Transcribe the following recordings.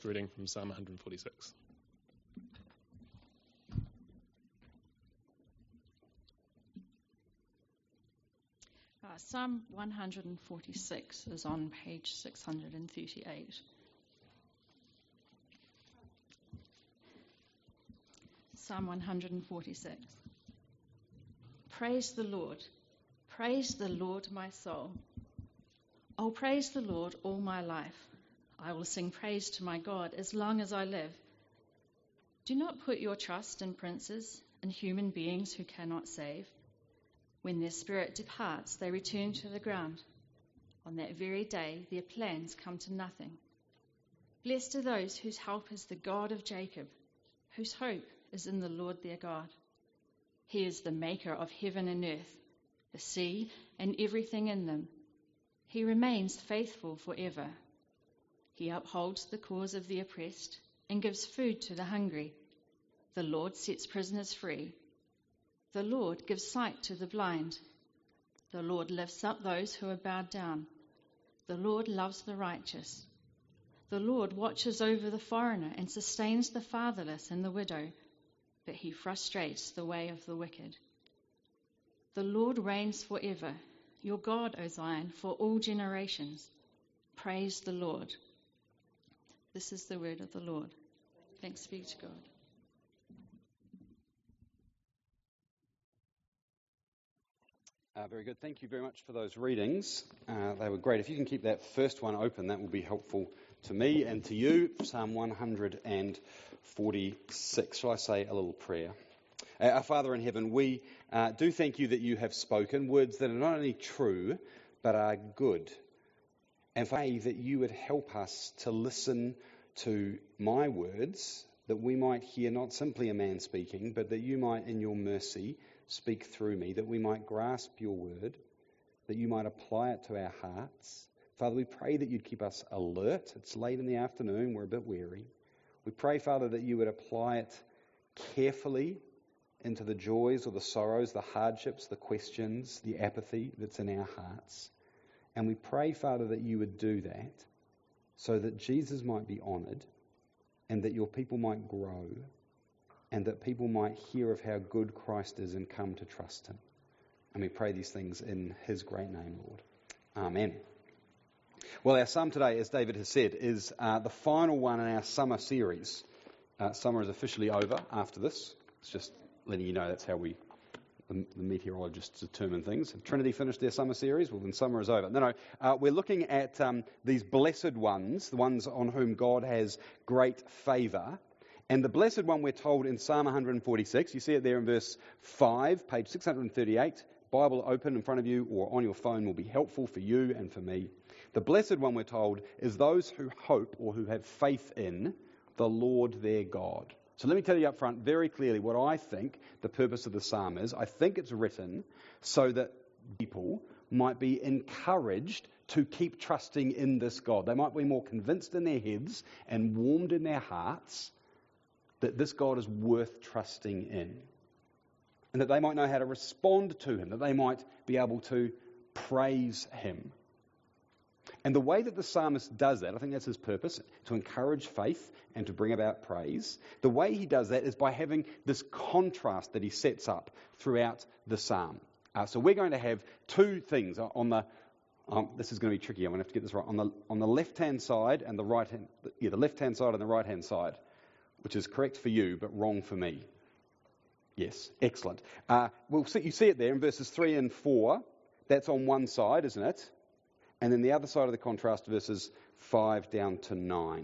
Reading from Psalm 146. Psalm 146 is on page 638. Psalm 146. Praise the Lord, my soul. Oh, praise the Lord all my life. I will sing praise to my God as long as I live. Do not put your trust in princes and human beings who cannot save. When their spirit departs, they return to the ground. On that very day, their plans come to nothing. Blessed are those whose help is the God of Jacob, whose hope is in the Lord their God. He is the maker of heaven and earth, the sea and everything in them. He remains faithful forever. He upholds the cause of the oppressed and gives food to the hungry. The Lord sets prisoners free. The Lord gives sight to the blind. The Lord lifts up those who are bowed down. The Lord loves the righteous. The Lord watches over the foreigner and sustains the fatherless and the widow, but he frustrates the way of the wicked. The Lord reigns forever, your God, O Zion, for all generations. Praise the Lord. This is the word of the Lord. Thanks be to God. Very good. Thank you very much for those readings. They were great. If you can keep that first one open, that will be helpful to me and to you. Psalm 146. Shall I say a little prayer? Our Father in heaven, we do thank you that you have spoken words that are not only true, but are good. And pray that you would help us to listen to my words, that we might hear not simply a man speaking, but that you might, in your mercy, speak through me, that we might grasp your word, that you might apply it to our hearts. Father, we pray that you'd keep us alert. It's late in the afternoon, we're a bit weary. We pray, Father, that you would apply it carefully into the joys or the sorrows, the hardships, the questions, the apathy that's in our hearts. And we pray, Father, that you would do that so that Jesus might be honoured and that your people might grow and that people might hear of how good Christ is and come to trust him. And we pray these things in his great name, Lord. Amen. Well, our psalm today, as David has said, is the final one in our summer series. Summer is officially over after this. It's just letting you know that's how the meteorologists determine things. Have Trinity finished their summer series? Well, then summer is over. No, we're looking at these blessed ones, the ones on whom God has great favour. And the blessed one we're told in Psalm 146, you see it there in verse 5, page 638, Bible open in front of you or on your phone will be helpful for you and for me. The blessed one we're told is those who hope or who have faith in the Lord their God. So let me tell you up front very clearly what I think the purpose of the psalm is. I think it's written so that people might be encouraged to keep trusting in this God. They might be more convinced in their heads and warmed in their hearts that this God is worth trusting in, and that they might know how to respond to him, that they might be able to praise him. And the way that the psalmist does that, I think that's his purpose, to encourage faith and to bring about praise. The way he does that is by having this contrast that he sets up throughout the psalm. So we're going to have two things on the. This is going to be tricky. I'm going to have to get this right. On the left-hand side and the right-hand, the left-hand side and the right-hand side, which is correct for you but wrong for me. Yes, excellent. You see it there in verses 3 and 4. That's on one side, isn't it? And then the other side of the contrast, verses 5 down to 9.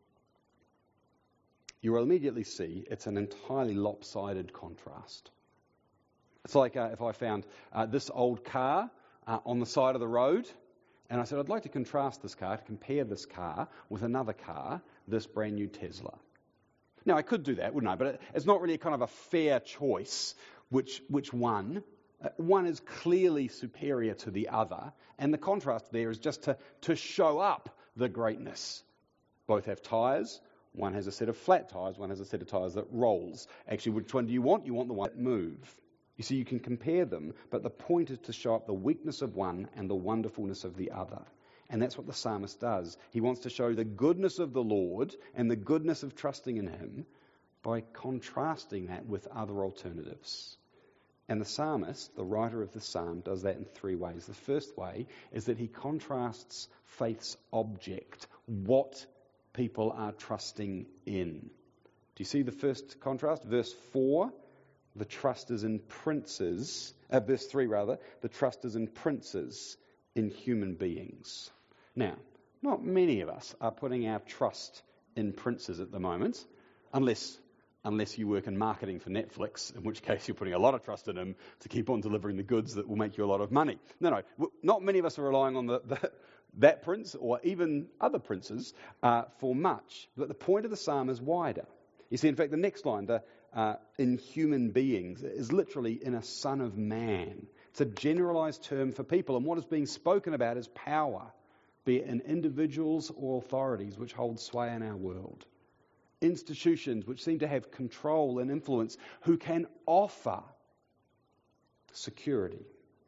You will immediately see it's an entirely lopsided contrast. It's like if I found this old car on the side of the road, and I said, I'd like to contrast this car, to compare this car with another car, this brand new Tesla. Now, I could do that, wouldn't I? But it's not really a kind of a fair choice which one. One is clearly superior to the other, and the contrast there is just to show up the greatness. Both have tyres. One has a set of flat tyres, one has a set of tyres that rolls. Actually, which one do you want? You want the one that move. You see, you can compare them, but the point is to show up the weakness of one and the wonderfulness of the other. And that's what the psalmist does. He wants to show the goodness of the Lord and the goodness of trusting in him by contrasting that with other alternatives. And the psalmist, the writer of the psalm, does that in three ways. The first way is that he contrasts faith's object, what people are trusting in. Do you see the first contrast? Verse 4, the trust is in princes. Verse 3, rather, the trust is in princes, in human beings. Now, not many of us are putting our trust in princes at the moment, unless you work in marketing for Netflix, in which case you're putting a lot of trust in them to keep on delivering the goods that will make you a lot of money. No, not many of us are relying on that prince or even other princes for much. But the point of the psalm is wider. You see, in fact, the next line, in human beings, is literally in a son of man. It's a generalized term for people, and what is being spoken about is power, be it in individuals or authorities which hold sway in our world. Institutions which seem to have control and influence, who can offer security.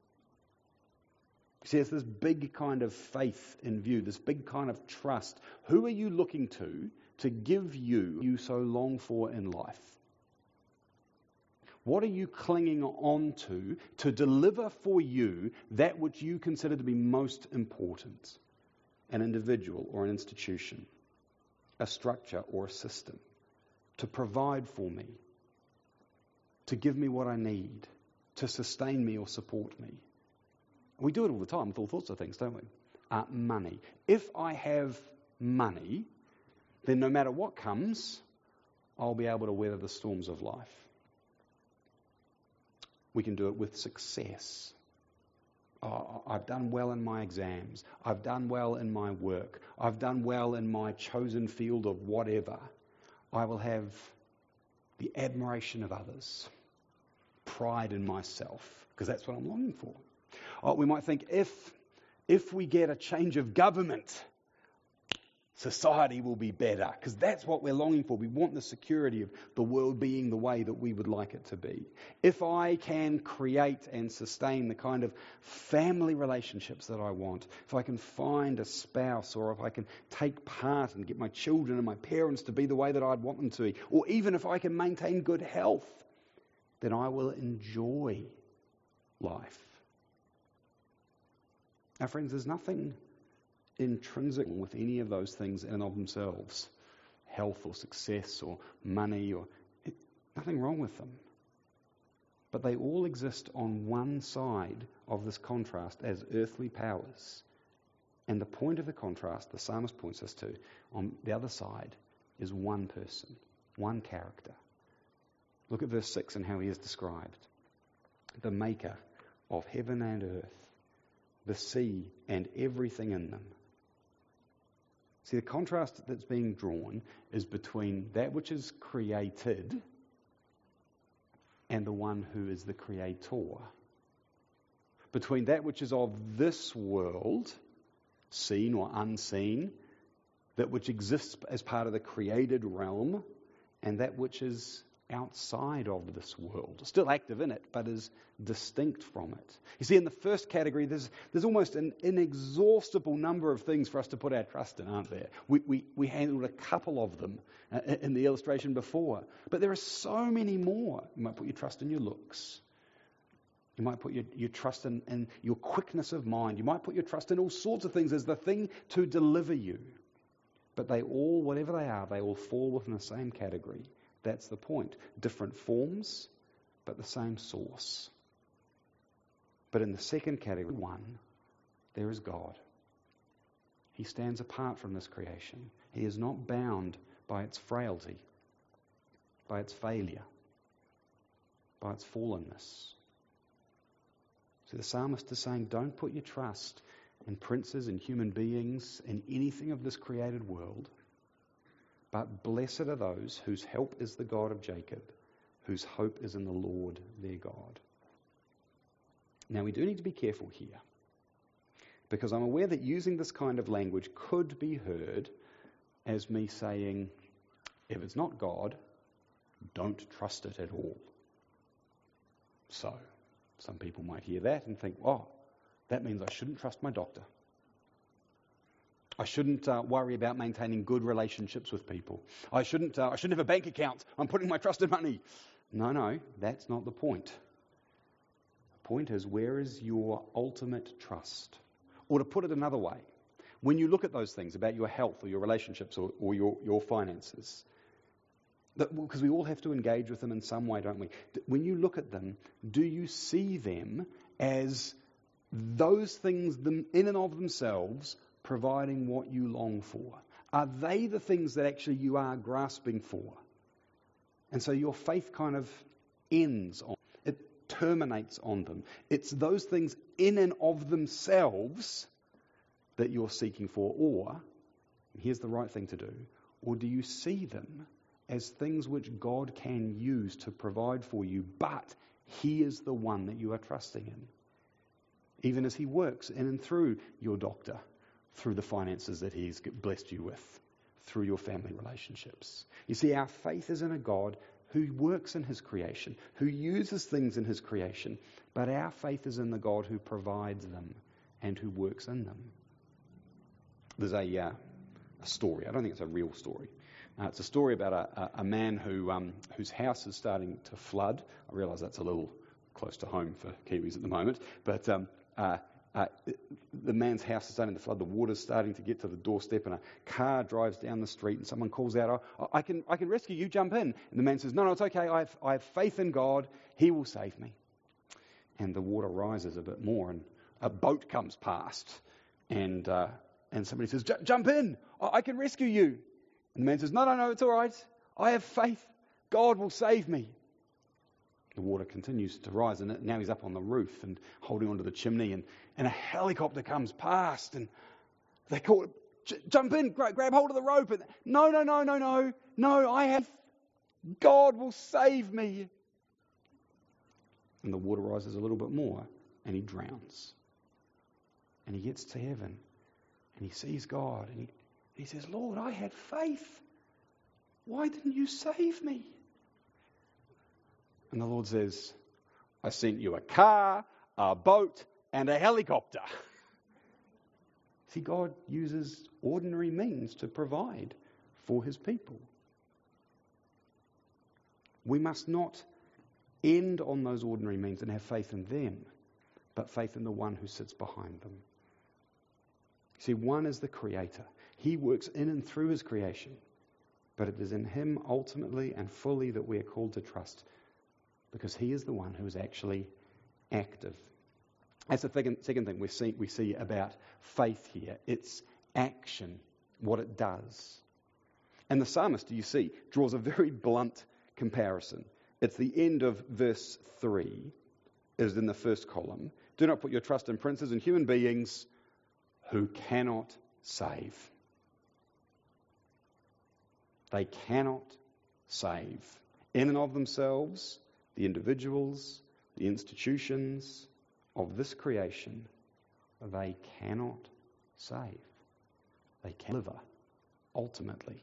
See, it's this big kind of faith in view, this big kind of trust. Who are you looking to give you so long for in life? What are you clinging on to deliver for you that which you consider to be most important? An individual or an institution, a structure or a system, to provide for me, to give me what I need, to sustain me or support me. We do it all the time with all sorts of things, don't we? Money. If I have money, then no matter what comes, I'll be able to weather the storms of life. We can do it with success. I've done well in my exams. I've done well in my work. I've done well in my chosen field of whatever. I will have the admiration of others, pride in myself, because that's what I'm longing for. We might think if we get a change of government, society will be better, because that's what we're longing for. We want the security of the world being the way that we would like it to be. If I can create and sustain the kind of family relationships that I want, if I can find a spouse, or if I can take part and get my children and my parents to be the way that I'd want them to be, or even if I can maintain good health, then I will enjoy life. Now, friends, there's nothing intrinsic with any of those things in and of themselves, health or success or money, nothing wrong with them. But they all exist on one side of this contrast as earthly powers. And the point of the contrast, the psalmist points us to, on the other side, is one person, one character. Look at verse 6 and how he is described. The maker of heaven and earth, the sea and everything in them. See, the contrast that's being drawn is between that which is created and the one who is the creator. Between that which is of this world, seen or unseen, that which exists as part of the created realm, and that which is outside of this world, still active in it, but is distinct from it. You see, in the first category, there's almost an inexhaustible number of things for us to put our trust in, aren't there? We handled a couple of them in the illustration before, but there are so many more. You might put your trust in your looks. You might put your trust in your quickness of mind. You might put your trust in all sorts of things as the thing to deliver you. But they all, whatever they are, they all fall within the same category. That's the point. Different forms, but the same source. But in the second category, one, there is God. He stands apart from this creation. He is not bound by its frailty, by its failure, by its fallenness. So the psalmist is saying, don't put your trust in princes and human beings, in anything of this created world. But blessed are those whose help is the God of Jacob, whose hope is in the Lord their God. Now, we do need to be careful here, because I'm aware that using this kind of language could be heard as me saying, if it's not God, don't trust it at all. So, some people might hear that and think, oh, that means I shouldn't trust my doctor. I shouldn't worry about maintaining good relationships with people. I shouldn't have a bank account. I'm putting my trust in money. No, that's not the point. The point is, where is your ultimate trust? Or to put it another way, when you look at those things about your health or your relationships or your finances, because we all have to engage with them in some way, don't we? When you look at them, do you see them as those things in and of themselves providing what you long for? Are they the things that actually you are grasping for? And so your faith kind of ends on, it terminates on them. It's those things in and of themselves that you're seeking for, or, here's the right thing to do, or do you see them as things which God can use to provide for you, but He is the one that you are trusting in, even as He works in and through your doctor, through the finances that He's blessed you with, through your family relationships. You see, our faith is in a God who works in His creation, who uses things in His creation, but our faith is in the God who provides them and who works in them. There's a story. I don't think it's a real story. It's a story about a man whose house is starting to flood. I realise that's a little close to home for Kiwis at the moment, but the man's house is starting to flood. The water's starting to get to the doorstep, and a car drives down the street, and someone calls out, I can rescue you, jump in. And the man says, no, it's okay. I have faith in God. He will save me. And the water rises a bit more, and a boat comes past, and somebody says, jump in. I can rescue you. And the man says, no, it's all right. I have faith. God will save me. The water continues to rise, and now he's up on the roof and holding onto the chimney, and a helicopter comes past, and they call it, jump in, grab hold of the rope. And no, I have, God will save me. And the water rises a little bit more, and he drowns. And he gets to heaven, and he sees God, and he says, Lord, I had faith. Why didn't you save me? And the Lord says, I sent you a car, a boat, and a helicopter. See, God uses ordinary means to provide for His people. We must not end on those ordinary means and have faith in them, but faith in the one who sits behind them. See, one is the Creator. He works in and through His creation, but it is in Him ultimately and fully that we are called to trust, because He is the one who is actually active. That's the second thing we see about faith here. It's action, what it does. And the psalmist, you see, draws a very blunt comparison. It's the end of verse 3, is in the first column. Do not put your trust in princes and human beings who cannot save. They cannot save. In and of themselves, the individuals, the institutions of this creation, they cannot save. They can deliver, ultimately.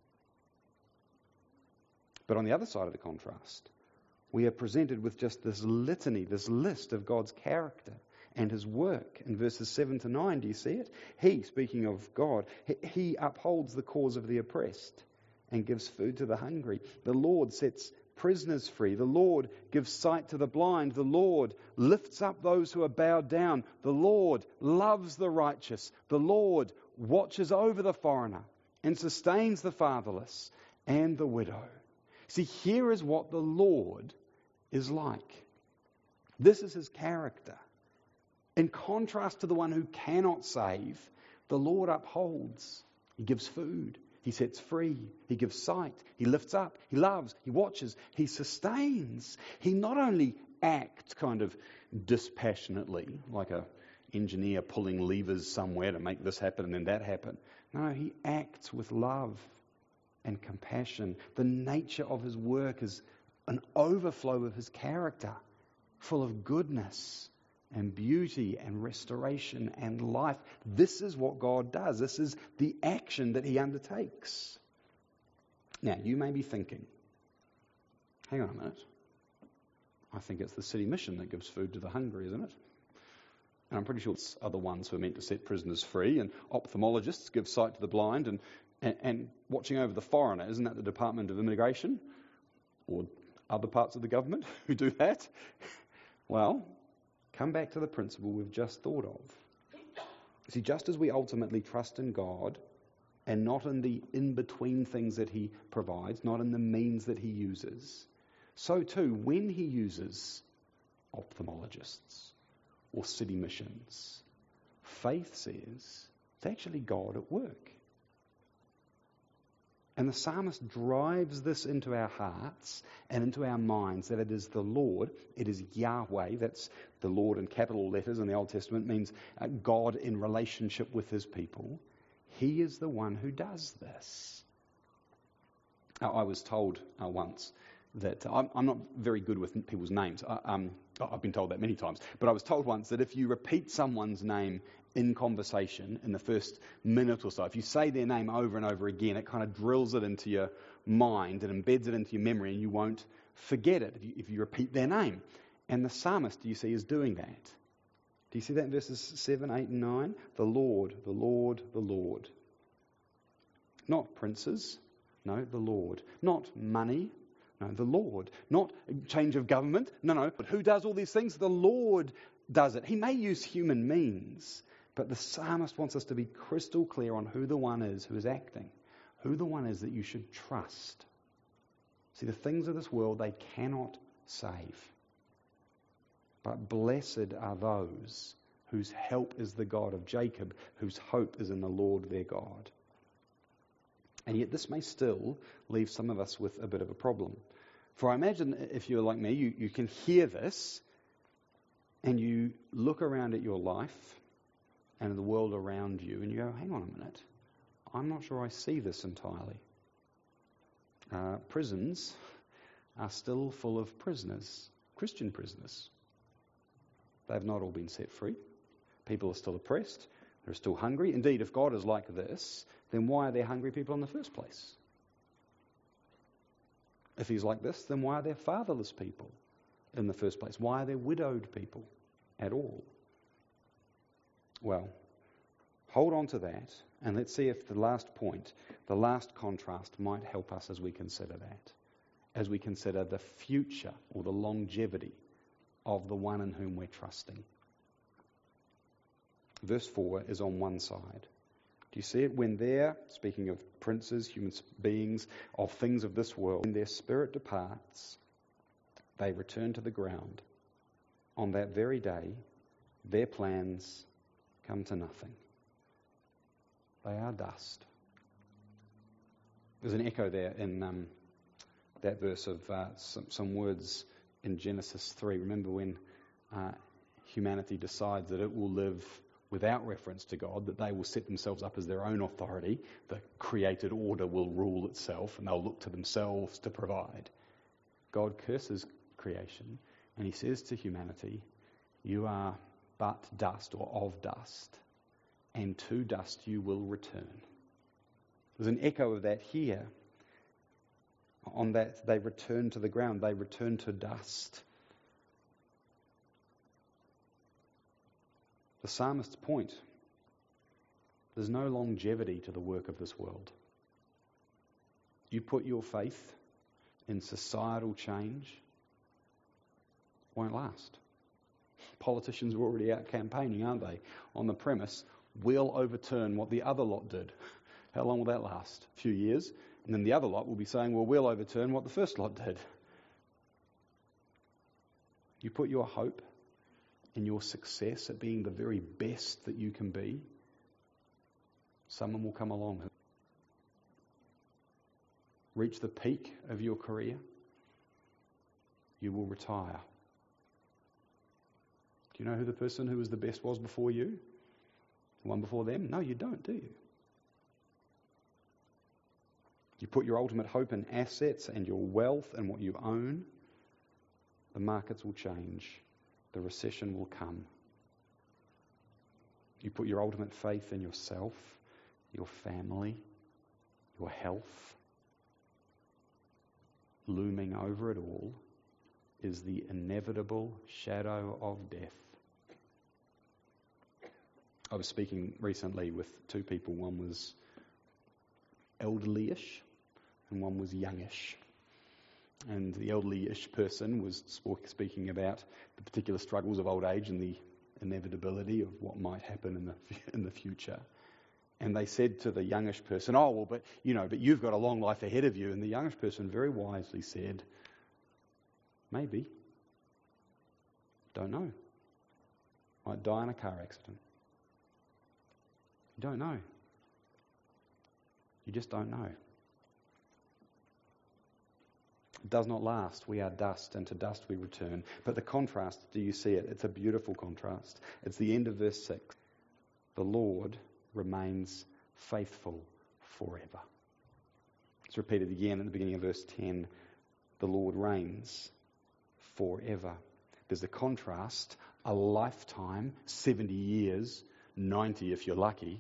But on the other side of the contrast, we are presented with just this litany, this list of God's character and His work. In verses 7 to 9, do you see it? He, speaking of God, He upholds the cause of the oppressed and gives food to the hungry. The Lord sets prisoners free. The Lord gives sight to the blind. The Lord lifts up those who are bowed down. The Lord loves the righteous. The Lord watches over the foreigner and sustains the fatherless and the widow. See, here is what the Lord is like. This is His character. In contrast to the one who cannot save, the Lord upholds. He gives food. He sets free. He gives sight. He lifts up. He loves. He watches. He sustains. He not only acts kind of dispassionately, like an engineer pulling levers somewhere to make this happen and then that happen. No, He acts with love and compassion. The nature of His work is an overflow of His character, full of goodness and beauty and restoration and life. This is what God does. This is the action that He undertakes. Now, you may be thinking, hang on a minute. I think it's the city mission that gives food to the hungry, isn't it? And I'm pretty sure it's are the ones who are meant to set prisoners free, and ophthalmologists give sight to the blind, and watching over the foreigner, isn't that the Department of Immigration? Or other parts of the government who do that? Well, come back to the principle we've just thought of. See, just as we ultimately trust in God and not in the in-between things that he provides, not in the means that he uses, so too, when he uses ophthalmologists or city missions, faith says it's actually God at work. And the psalmist drives this into our hearts and into our minds, that it is the Lord, it is Yahweh, that's the Lord in capital letters in the Old Testament, means God in relationship with his people. He is the one who does this. I was told once that I'm not very good with people's names. I've been told that many times. But I was told once that if you repeat someone's name in conversation in the first minute or so, if you say their name over and over again, it kind of drills it into your mind and embeds it into your memory, and you won't forget it if you repeat their name. And the psalmist, do you see, is doing that. Do you see that in verses 7, 8 and 9? The Lord, the Lord, the Lord. Not princes, no, the Lord. Not money, no, the Lord. Not change of government, no. But who does all these things? The Lord does it. He may use human means, but the psalmist wants us to be crystal clear on who the one is who is acting, who the one is that you should trust. See, the things of this world, they cannot save. But blessed are those whose help is the God of Jacob, whose hope is in the Lord their God. And yet this may still leave some of us with a bit of a problem. For I imagine if you're like me, you can hear this and you look around at your life and the world around you and you go, hang on a minute, I'm not sure I see this entirely. Prisons are still full of prisoners, Christian prisoners. They've not all been set free. People are still oppressed. They're still hungry. Indeed, if God is like this, then why are there hungry people in the first place? If he's like this, then why are there fatherless people in the first place? Why are there widowed people at all? Well, hold on to that, and let's see if the last point, the last contrast, might help us as we consider that, as we consider the future or the longevity of the one in whom we're trusting. Verse 4 is on one side. Do you see it? When they're, speaking of princes, human beings, of things of this world, when their spirit departs, they return to the ground. On that very day, their plans come to nothing. They are dust. There's an echo there in that verse of some words in Genesis 3. Remember when humanity decides that it will live without reference to God, that they will set themselves up as their own authority, the created order will rule itself, and they'll look to themselves to provide. God curses creation, and he says to humanity, you are but dust, or of dust, and to dust you will return. There's an echo of that here. On that, they return to the ground, they return to dust. The psalmist's point, there's no longevity to the work of this world. You put your faith in societal change, won't last. Politicians are already out campaigning, aren't they? On the premise, we'll overturn what the other lot did. How long will that last? A few years. And then the other lot will be saying, well, we'll overturn what the first lot did. You put your hope in your success at being the very best that you can be, someone will come along who reach the peak of your career, you will retire. Do you know who the person who was the best was before you? The one before them? No, you don't, do you? You put your ultimate hope in assets and your wealth and what you own, the markets will change. The recession will come. You put your ultimate faith in yourself, your family, your health. Looming over it all is the inevitable shadow of death. I was speaking recently with two people. One was elderly-ish and one was youngish. And the elderly-ish person was speaking about the particular struggles of old age and the inevitability of what might happen in the future. And they said to the youngish person, "Oh, well, but you've got a long life ahead of you." And the youngish person very wisely said, "Maybe. Don't know. Might die in a car accident. You don't know. You just don't know. It does not last. We are dust, and to dust we return." But the contrast, do you see it? It's a beautiful contrast. It's the end of verse 6. The Lord remains faithful forever. It's repeated again at the beginning of verse 10. The Lord reigns forever. There's a contrast, a lifetime, 70 years, 90 if you're lucky,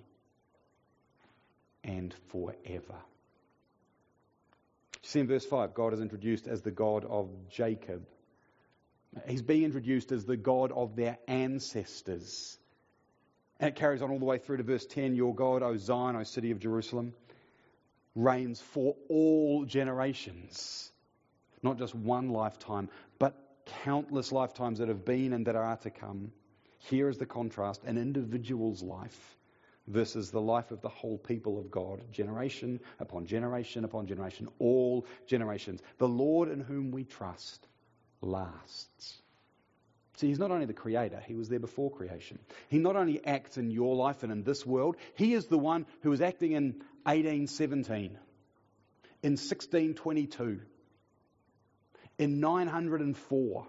and forever. You see in verse 5, God is introduced as the God of Jacob. He's being introduced as the God of their ancestors. And it carries on all the way through to verse 10. Your God, O Zion, O city of Jerusalem, reigns for all generations. Not just one lifetime, but countless lifetimes that have been and that are to come. Here is the contrast, an individual's life versus the life of the whole people of God, generation upon generation upon generation, all generations. The Lord in whom we trust lasts. See, he's not only the creator, he was there before creation. He not only acts in your life and in this world, he is the one who was acting in 1817, in 1622, in 904,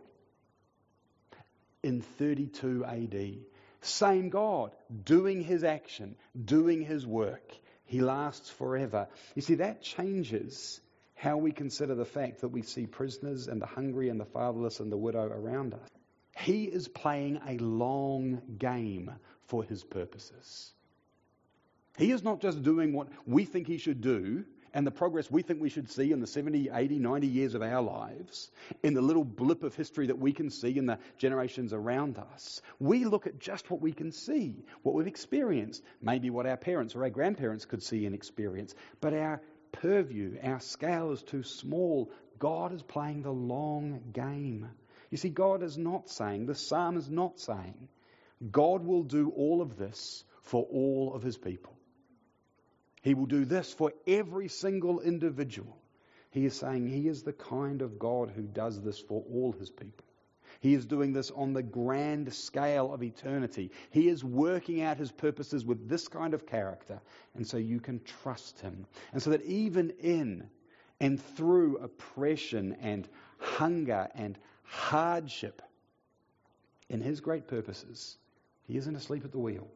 in 32 AD. Same God, doing his action, doing his work. He lasts forever. You see, that changes how we consider the fact that we see prisoners and the hungry and the fatherless and the widow around us. He is playing a long game for his purposes. He is not just doing what we think he should do and the progress we think we should see in the 70, 80, 90 years of our lives, in the little blip of history that we can see in the generations around us. We look at just what we can see, what we've experienced, maybe what our parents or our grandparents could see and experience. But our purview, our scale is too small. God is playing the long game. You see, God is not saying, the psalm is not saying, God will do all of this for all of his people. He will do this for every single individual. He is saying he is the kind of God who does this for all his people. He is doing this on the grand scale of eternity. He is working out his purposes with this kind of character. And so you can trust him. And so that even in and through oppression and hunger and hardship, in his great purposes, he isn't asleep at the wheel.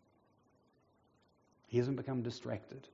He hasn't become distracted.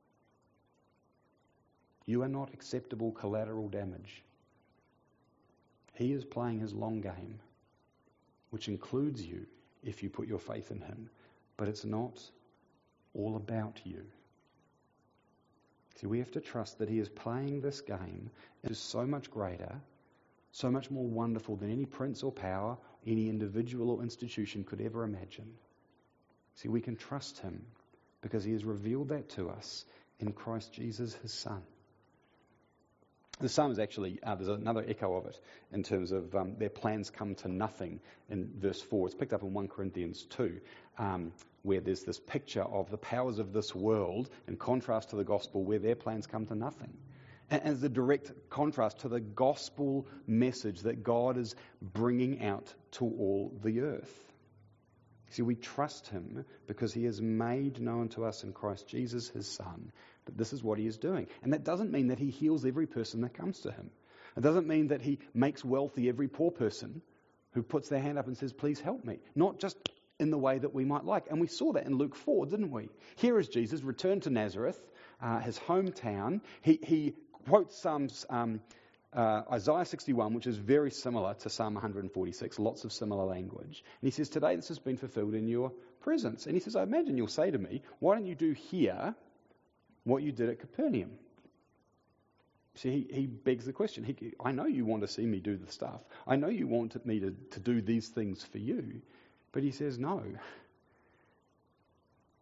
You are not acceptable collateral damage. He is playing his long game, which includes you if you put your faith in him. But it's not all about you. See, we have to trust that he is playing this game. It is so much greater, so much more wonderful than any prince or power, any individual or institution could ever imagine. See, we can trust him because he has revealed that to us in Christ Jesus, his Son. The psalm is actually, there's another echo of it in terms of their plans come to nothing in verse 4. It's picked up in 1 Corinthians 2, where there's this picture of the powers of this world in contrast to the gospel where their plans come to nothing. And as a direct contrast to the gospel message that God is bringing out to all the earth. See, we trust him because he has made known to us in Christ Jesus, his Son, that this is what he is doing. And that doesn't mean that he heals every person that comes to him. It doesn't mean that he makes wealthy every poor person who puts their hand up and says, please help me. Not just in the way that we might like. And we saw that in Luke 4, didn't we? Here is Jesus returned to Nazareth, his hometown. He quotes Psalms, Isaiah 61, which is very similar to Psalm 146, lots of similar language. And he says, today this has been fulfilled in your presence. And he says, I imagine you'll say to me, why don't you do here what you did at Capernaum? See, he begs the question. I know you want to see me do the stuff. I know you want me to do these things for you. But he says, no.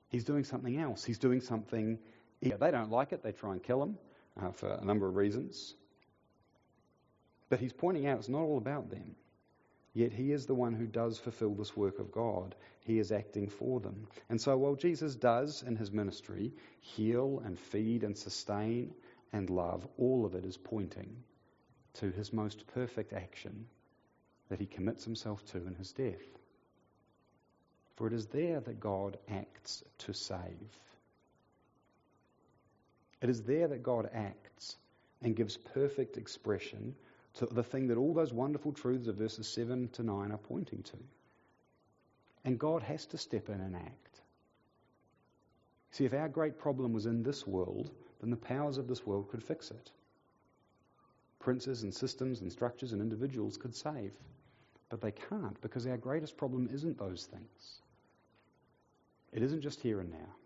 He's doing something else. He's doing something. They don't like it. They try and kill him for a number of reasons. But he's pointing out it's not all about them. Yet he is the one who does fulfill this work of God. He is acting for them. And so while Jesus does in his ministry heal and feed and sustain and love, all of it is pointing to his most perfect action that he commits himself to in his death. For it is there that God acts to save. It is there that God acts and gives perfect expression to the thing that all those wonderful truths of verses 7 to 9 are pointing to. And God has to step in and act. See, if our great problem was in this world, then the powers of this world could fix it. Princes and systems and structures and individuals could save. But they can't, because our greatest problem isn't those things. It isn't just here and now.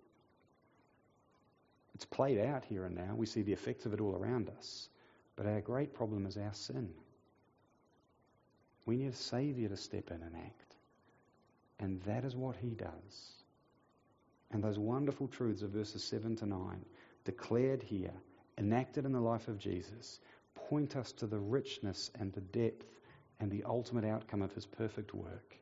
It's played out here and now. We see the effects of it all around us. But our great problem is our sin. We need a Saviour to step in and act. And that is what he does. And those wonderful truths of verses 7 to 9, declared here, enacted in the life of Jesus, point us to the richness and the depth and the ultimate outcome of his perfect work.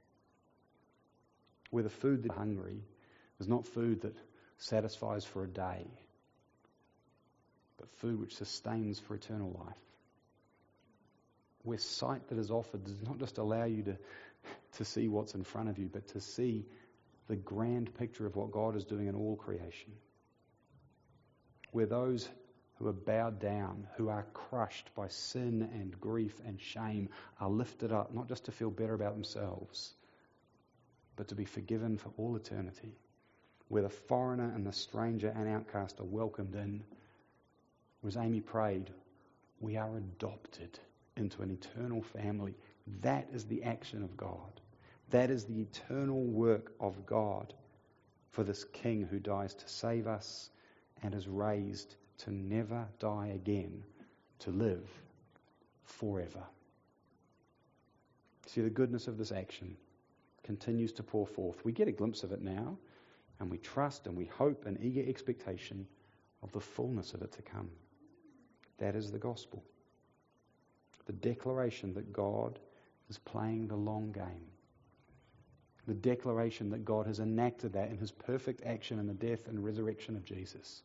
Where the food that hungry is not food that satisfies for a day, but food which sustains for eternal life. Where sight that is offered does not just allow you to see what's in front of you, but to see the grand picture of what God is doing in all creation. Where those who are bowed down, who are crushed by sin and grief and shame, are lifted up, not just to feel better about themselves, but to be forgiven for all eternity. Where the foreigner and the stranger and outcast are welcomed in. As Amy prayed, we are adopted into an eternal family. That is the action of God. That is the eternal work of God for this King who dies to save us and is raised to never die again, to live forever. See, the goodness of this action continues to pour forth. We get a glimpse of it now, and we trust and we hope in eager expectation of the fullness of it to come. That is the gospel. The declaration that God is playing the long game. The declaration that God has enacted that in his perfect action in the death and resurrection of Jesus.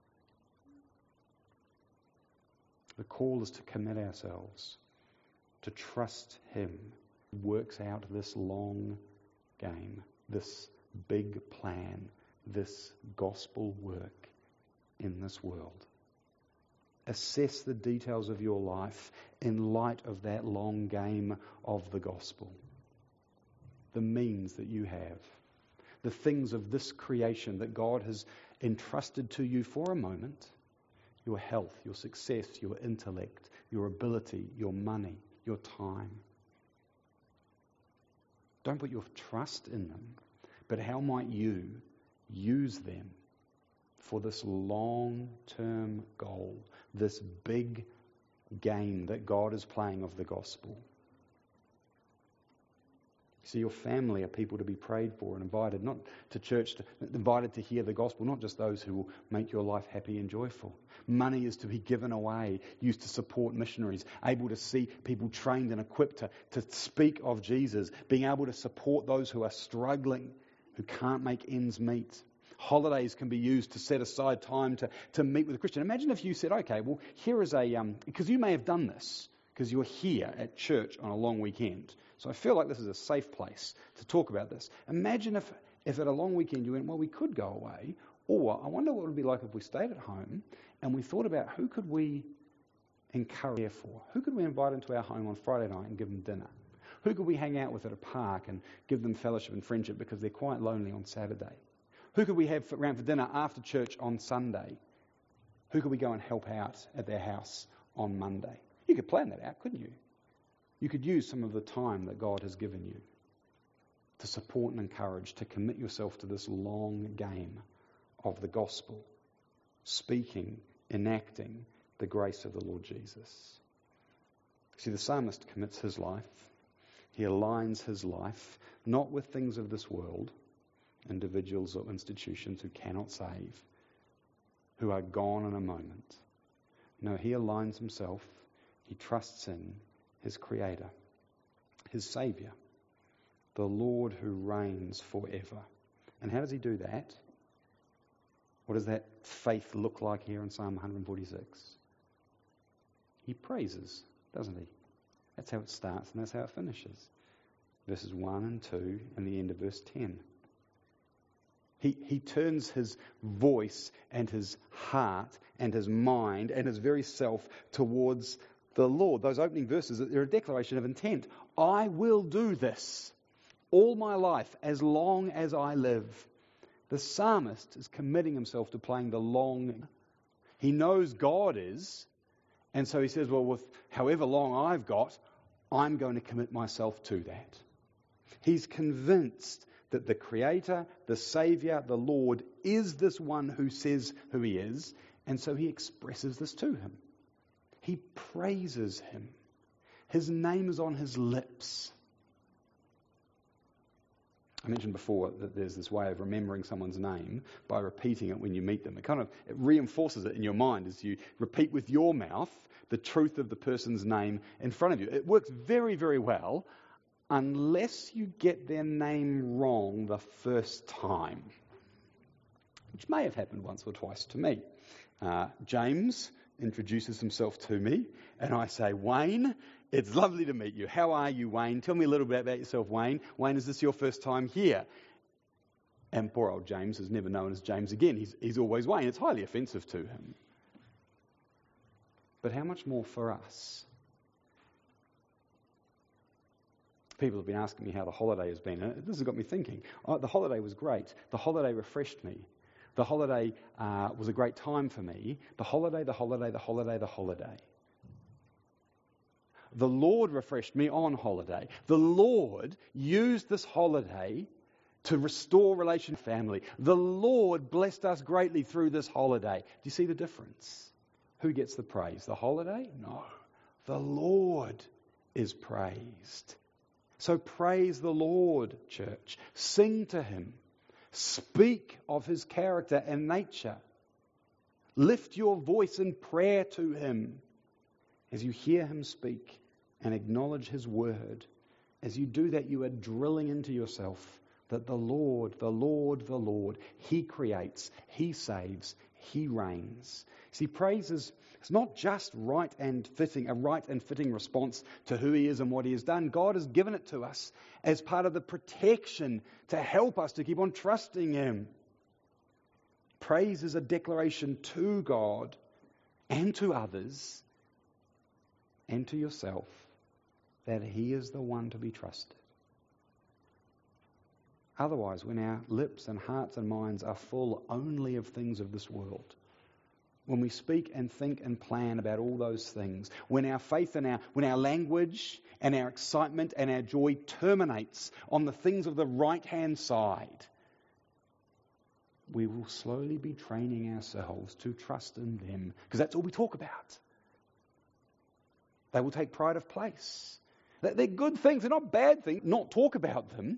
The call is to commit ourselves, to trust him who works out this long game, this big plan, this gospel work in this world. Assess the details of your life in light of that long game of the gospel. The means that you have, the things of this creation that God has entrusted to you for a moment, your health, your success, your intellect, your ability, your money, your time. Don't put your trust in them, but how might you use them for this long-term goal, this big game that God is playing of the gospel? See, your family are people to be prayed for and invited, not to church, invited to hear the gospel, not just those who will make your life happy and joyful. Money is to be given away, used to support missionaries, able to see people trained and equipped to speak of Jesus, being able to support those who are struggling, who can't make ends meet. Holidays can be used to set aside time to meet with a Christian. Imagine if you said, okay, well, here is because you may have done this, because you're here at church on a long weekend. So I feel like this is a safe place to talk about this. Imagine if at a long weekend you went, well, we could go away, or I wonder what it would be like if we stayed at home and we thought about who could we encourage for? Who could we invite into our home on Friday night and give them dinner? Who could we hang out with at a park and give them fellowship and friendship because they're quite lonely on Saturday? Who could we have around for dinner after church on Sunday? Who could we go and help out at their house on Monday? You could plan that out, couldn't you? You could use some of the time that God has given you to support and encourage, to commit yourself to this long game of the gospel, speaking, enacting the grace of the Lord Jesus. See, the psalmist commits his life. He aligns his life, not with things of this world, individuals or institutions who cannot save, who are gone in a moment. No, he aligns himself, he trusts in his Creator, his Saviour, the Lord who reigns forever. And how does he do that? What does that faith look like here in Psalm 146? He praises, doesn't he? That's how it starts and that's how it finishes. Verses 1 and 2 and the end of verse 10. He turns his voice and his heart and his mind and his very self towards the Lord. Those opening verses, they're a declaration of intent. I will do this all my life as long as I live. The psalmist is committing himself to playing the long. He knows God is, and so he says, well, with however long I've got, I'm going to commit myself to that. He's convinced that the Creator, the Saviour, the Lord is this one who says who he is, and so he expresses this to him. He praises him. His name is on his lips. I mentioned before that there's this way of remembering someone's name by repeating it when you meet them. It reinforces it in your mind as you repeat with your mouth the truth of the person's name in front of you. It works very, very well unless you get their name wrong the first time, which may have happened once or twice to me. James introduces himself to me, and I say, Wayne, it's lovely to meet you. How are you, Wayne? Tell me a little bit about yourself, Wayne. Wayne, is this your first time here? And poor old James is never known as James again. He's always Wayne. It's highly offensive to him. But how much more for us? People have been asking me how the holiday has been. And this has got me thinking. The holiday was great. The holiday refreshed me. The holiday was a great time for me. The holiday. The Lord refreshed me on holiday. The Lord used this holiday to restore relation to family. The Lord blessed us greatly through this holiday. Do you see the difference? Who gets the praise? The holiday? No. The Lord is praised. So praise the Lord, church. Sing to him. Speak of his character and nature. Lift your voice in prayer to him as you hear him speak and acknowledge his word. As you do that, you are drilling into yourself that the Lord, he creates, he saves, he reigns. See, praise is it's not just a right and fitting response to who he is and what he has done. God has given it to us as part of the protection to help us to keep on trusting him. Praise is a declaration to God and to others and to yourself that he is the one to be trusted. Otherwise, when our lips and hearts and minds are full only of things of this world, when we speak and think and plan about all those things, when our faith and when our language and our excitement and our joy terminates on the things of the right-hand side, we will slowly be training ourselves to trust in them, because that's all we talk about. They will take pride of place. They're good things, they're not bad things, not talk about them.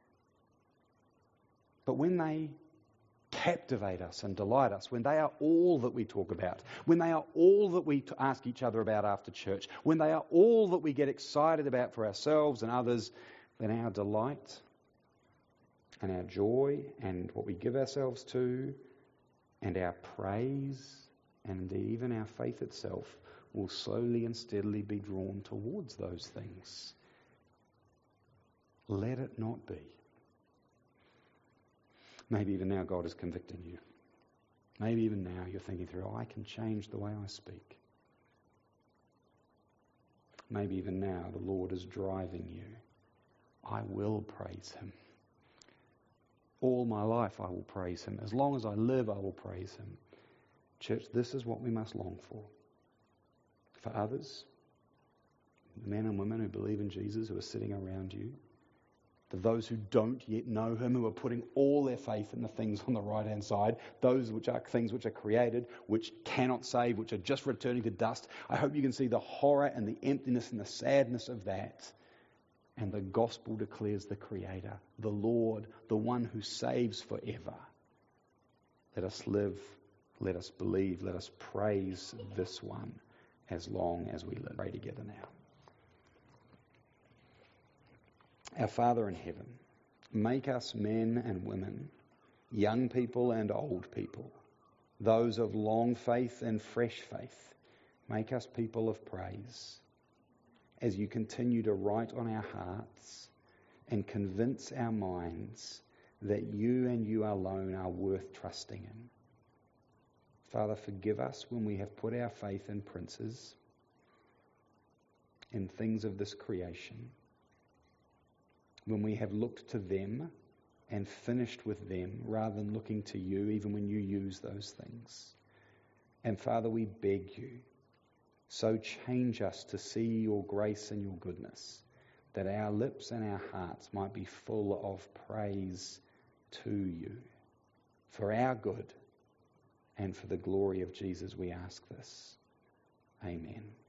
But when they captivate us and delight us, when they are all that we talk about, when they are all that we ask each other about after church, when they are all that we get excited about for ourselves and others, then our delight and our joy and what we give ourselves to and our praise and indeed even our faith itself will slowly and steadily be drawn towards those things. Let it not be. Maybe even now God is convicting you. Maybe even now you're thinking through, I can change the way I speak. Maybe even now the Lord is driving you. I will praise him. All my life I will praise him. As long as I live, I will praise him. Church, this is what we must long for. For others, the men and women who believe in Jesus, who are sitting around you, for those who don't yet know him, who are putting all their faith in the things on the right-hand side, those which are things which are created, which cannot save, which are just returning to dust. I hope you can see the horror and the emptiness and the sadness of that And the gospel declares the Creator, the Lord, the one who saves forever. Let us live, let us believe, let us praise this one as long as we live. Pray together now. Our Father in heaven, make us men and women, young people and old people, those of long faith and fresh faith. Make us people of praise as you continue to write on our hearts and convince our minds that you and you alone are worth trusting in. Father, forgive us when we have put our faith in princes, in things of this creation, when we have looked to them and finished with them rather than looking to you, even when you use those things. And Father, we beg you, so change us to see your grace and your goodness, that our lips and our hearts might be full of praise to you. For our good and for the glory of Jesus, we ask this. Amen.